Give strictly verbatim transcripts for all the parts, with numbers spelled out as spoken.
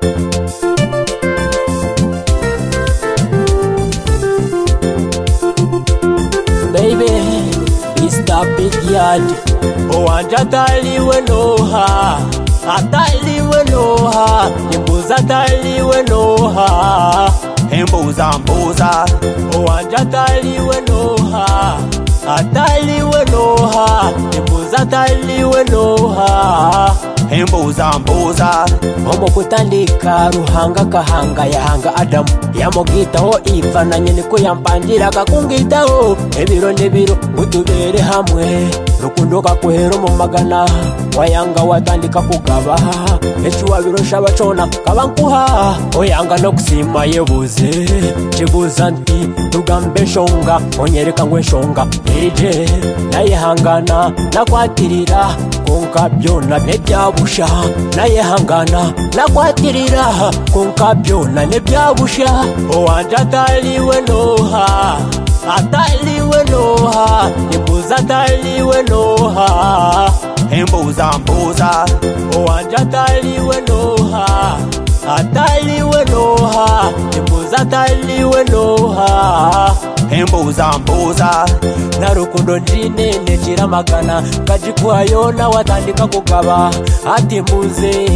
Baby, Mister Big Yard, oh anjataliwe noha, ataliwe noha, imbuza taliwe noha, Mbuza mbuza, oh anjataliwe noha, ataliwe noha, imbuza taliwe noha, Mbuza mbuza, omo kutandika ruhanga kahanga yahanga Adamu yamugitaho Eva na nyine ko yampangira kakungitaho ebiro nebiro ngutubere hamwe rukundo kakuhero mu magana wayanga watandika kugaba echuwa birosha bacona kabankuha oyanga no kusima yebuze kibuza nti tugambe shonga onyereka ngwe shonga eje nayehangana nakwatirira konka byona nebyabusha nayehangana nakwatirira konka byona nebyabusha owanja taliwe noha ataliwe noha imbuza taliwe noha Mbuza mbuza, owanja taliwe noha ataliwe noha imbuza taliwe noha Mbuza mbuza, narukundo njine nechira magana kajikwayo na watandika kugaba ati mbuze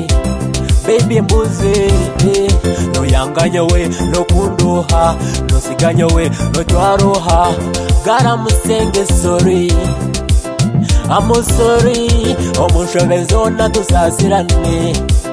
baby mbuze no yanganya we no kundoha no siganya we no twaroha gara musenge sorry I'm sorry omushobezona tusasirane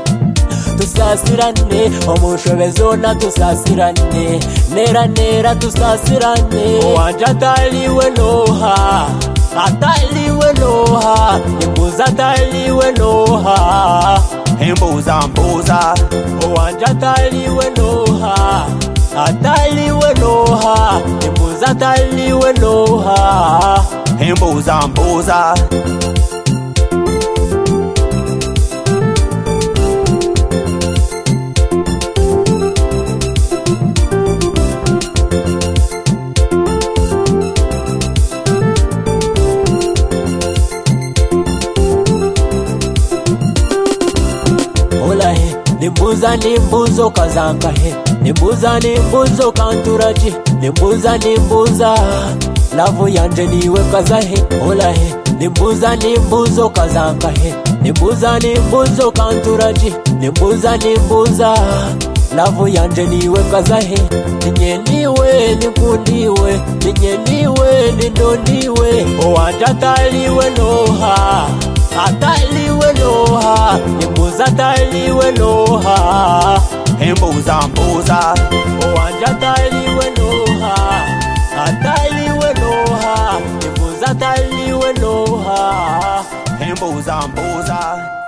tusasirane omushobezona tusasirane nera nera tusasirane owanja taliwe noha ataliwe noha imbuza taliwe noha Mbuza mbuza, owanja taliwe noha ataliwe noha imbuza taliwe noha Mbuza mbuza, nimbuza nimbuzo kazanga he nimbuza nimbuzo kanturaji nimbuza nimbuza lavu yanje niwe kaza he ola he nimbuza nimbuzo kazanga he nimbuza nimbuzo kanturaji nimbuza nimbuza lavu yanje niwe kaza he ninye niwe nikundiwe ninye niwe nindoniwe owanja taliwe noha ataliwe noha imbuza taliwe noha Mbuza mbuza, owanja taliwe noha ataliwe noha imbuza taliwe noha Mbuza mbuza.